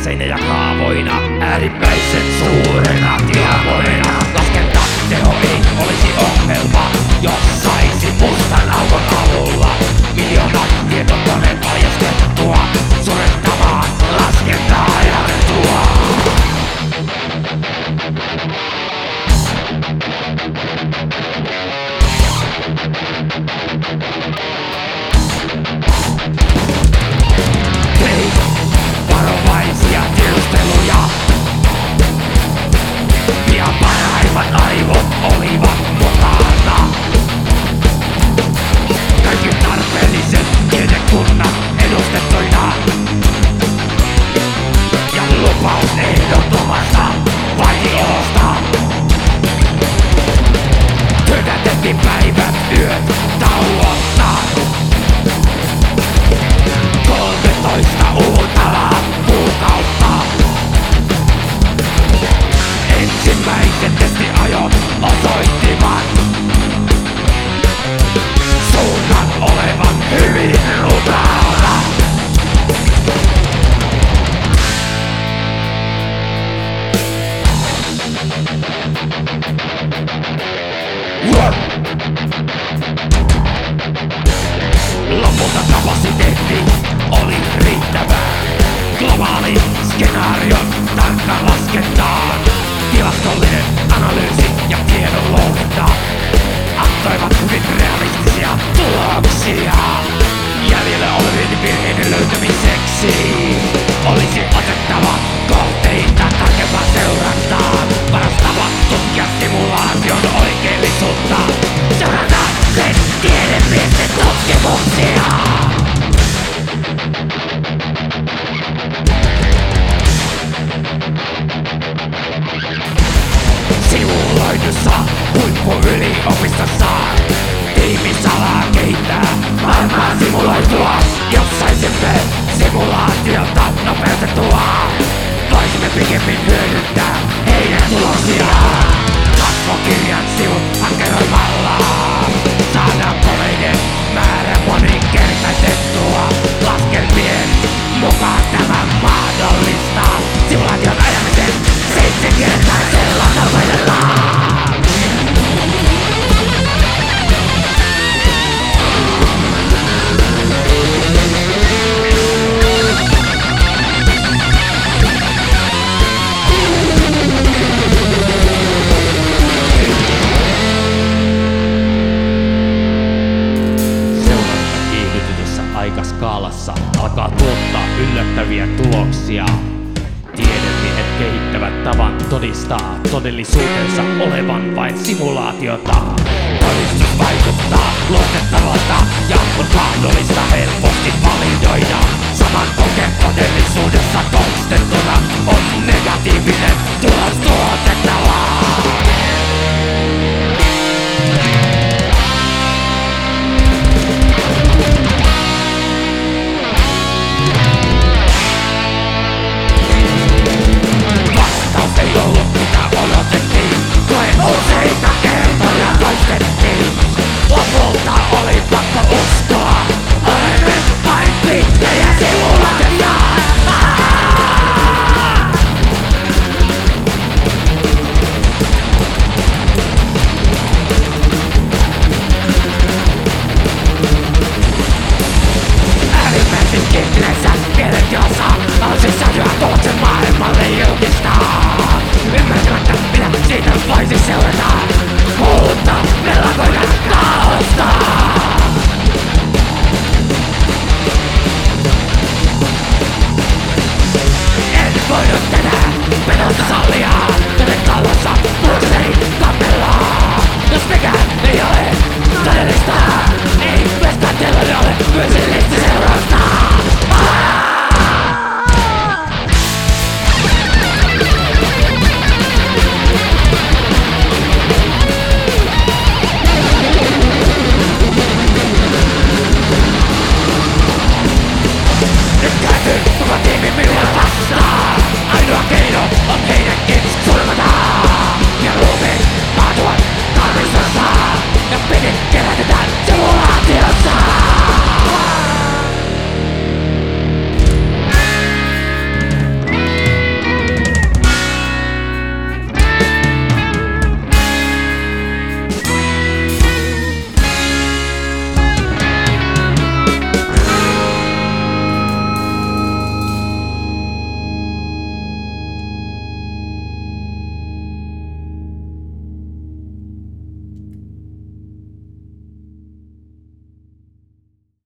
ja kaavoina, äärimmäisen suurena diamoina. Laskentateo ei olisi ongelma, jos saisi mustan aukon avulla miljoonat tietokoneen paljastettua suorittamaan laskentaa ja retua. Hei, varovaisia tiedusteluja. Ja parhaimmat aivot olivat mukana. Kaikki tarpeelliset tiedekunnat edustettuina. Ja lupaus ehdottomasta vaitiolosta. Työtätettiin päivät yöt tauotta. 13 uutavaa kuukautta. Ensimmäiset testiajot osoittivat suunnan olevan hyvin rutaava. Lopulta kapasiteetti oli riittävä. Globaali skenaarion tarkka laskentaan. Tilastollinen analyysi ja tiedon louhinta antoivat hyvin realistisia tuloksia. Jäljellä olevien virheiden löytämiseksi olisi otettava kohteita tarkempaan seurantaan. Parastava tutkia simulaation oikeellisuutta. Seurata sen tiedemiesten tutkimuksia. Simuloidussa huippuyliopistossa tiimi salaa kehittää maailmaa simuloitua. Jos saisimme simulaatiota nopeutettua, voisimme pikemmin hyödyntää heidän tuloksiaan. Kasvokirjan sivut hakkeroimalla saadaan koneiden määrä moninkertaistettua. Laskelmien mukaan tämä mahdollistaa simulaation ajamisen 7-kertaisella nopeudella. Aikaskaalassa alkaa tuottaa yllättäviä tuloksia. Tiedemiehet kehittävät tavan todistaa todellisuutensa olevan vain simulaatiota. Todistus vaikuttaa luotettavalta ja on mahdollista helposti validoida. Saman koke todellisuudessa toistettuna on negatiivinen tulos tuotettava. Ei ollut mitä odotettiin, koen useita kertoja toistettiin. Lopulta oli pakko uskoa, olemme vain pitkejä simulaatioita. Äärimmäisen kehittyneessä mielentilassa halusin saada tuloksen maailmalle julkistaa. Ymmärtämättä mitä siitä voisi seurata, mutta mellakoidaan kaaosta. En voinut tänään pedota sallia, joten kallossa muokseni kappellaan. Jos mikään ei ole todellista, ei myöskään teillä ole fyysillistä seurausta. Koko tiimi minua vastaan. Ainoa keino on heidänkin surmata. Ja ruumiin kaatuvat tarvissassa. Ja pidin